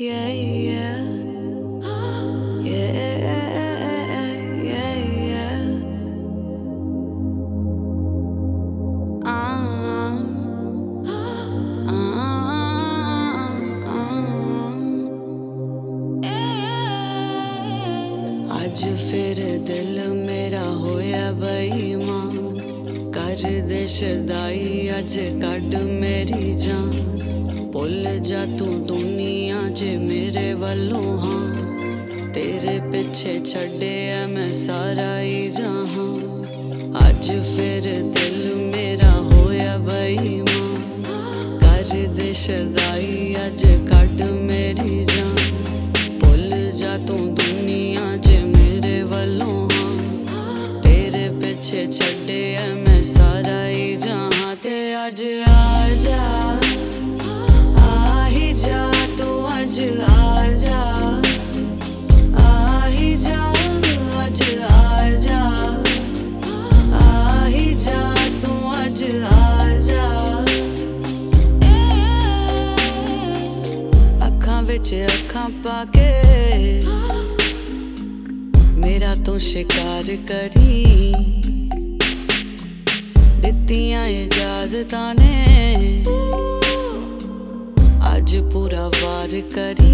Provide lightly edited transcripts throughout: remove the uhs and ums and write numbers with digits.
Yeah, yeah, yeah, yeah, yeah. Uh, uh, आज फिर दिल मेरा होया बेईमान कर दे शदाई अज कड मेरी जान भुल जा तू दुनिया जे मेरे वल्लों हाँ तेरे पिछे छड़े मैं सारा ही जहां अज फिर दिल मेरा होया बेईमान कर दे शदाई अज कड मेरी जान भुल जा तू दुनिया जे मेरे वल्लों हाँ तेरे पिछे छड़े मैं सारा ही जहां ते अज आ जा जा तू अज आजा आ ही जा अज आजा आ ही जा तू अज आजा अखां विच अखां पाके मेरा तू शिकार करी दित्तियां इजाजतां ने आज पूरा वार करी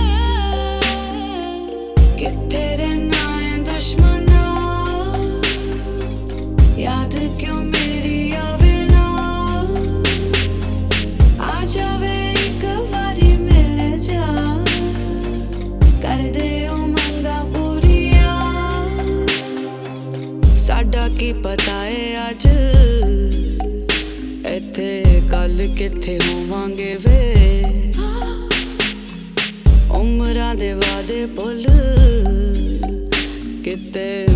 कि तेरे नाए दुश्मना याद क्यों मेरी आवे ना आ जावे एक बारी मिल जा कर दे ओ मंगा पूरिया साडा की पता है अज इत्थे कल किथे होवांगे वे उमरां दे वादे भुल किते